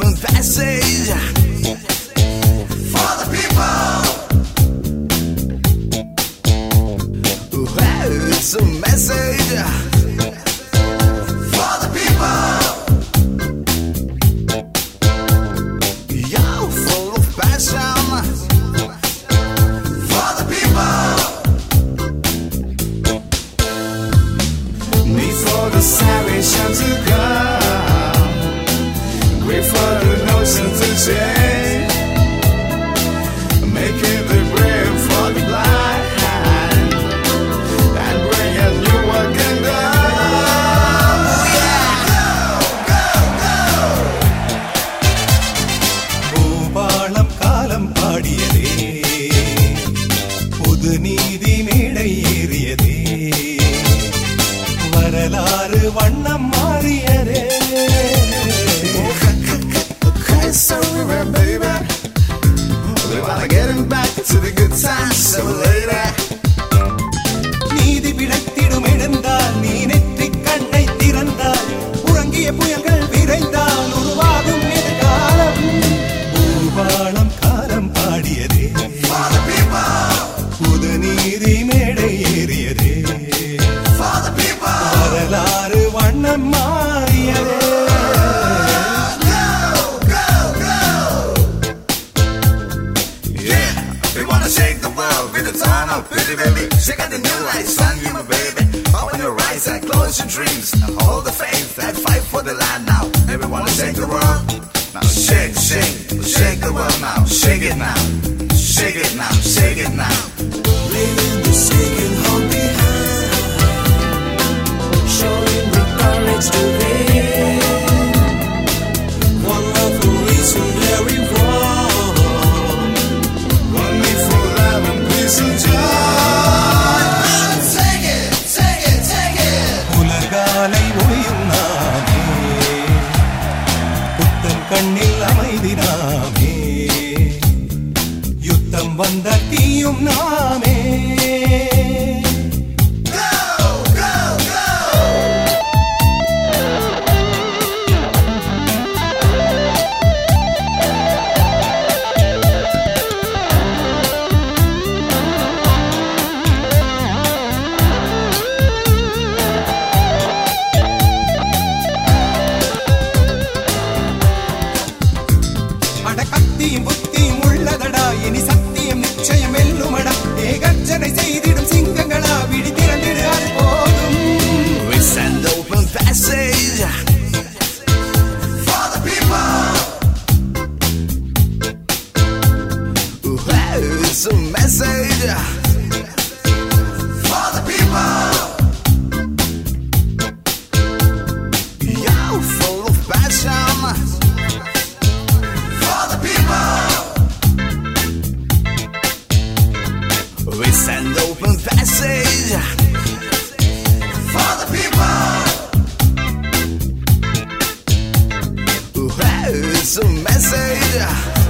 open passage for the people. It's a message for the people. You're full of passion for the people. Need for the salvation to come, great for the notion to change, making the brave for the blind. நீதி மேடை ஏறியதே, வரலாறு வண்ணம் மாறியதே. So baby, we wanna get him back to the good times, so later. நீதி பிழைத்திடும் எழுந்தால், நீ நெற்றி கண்ணை திறந்தால், உறங்கிய புயல்கள் விரைந்தால் உருவாகும் எதிர்காலம். பூபாளம் காலம் பாடியதே, புது நீதி மேடை ஏறியதே, வரலாறு வண்ணம் மாறியதே. Shake the world with the tone of pity, baby. Shake out the new light, sun, you my baby. Open your eyes and close your dreams. Hold the faith and fight for the land now. Everyone shake the world. Now shake, shake, shake the world now. Shake it now. Shake it now, shake it now. Leaving the shaking home behind, showing the courage to live. One love for reason very wrong, one need for love and peace and joy. Take it, take it, take it. உலகாலை ஒளியும் நாமே, புத்தன் கண்ணில் அமைதி நாமே, யுத்தம் வந்த தீயும் நாமே. அடக்கத்தியும் புத்தியும் உள்ளதடா, இனி சத்தியம் நிச்சயம் வெல்லுமடா. ஏகர்ஜனை செய்திடும் சிங்கங்களா, விழி திறந்திடு அது போதும். We send open passage for the people. It's a message for the people. You're full of passion for the people. We send open passage for the people. It's a message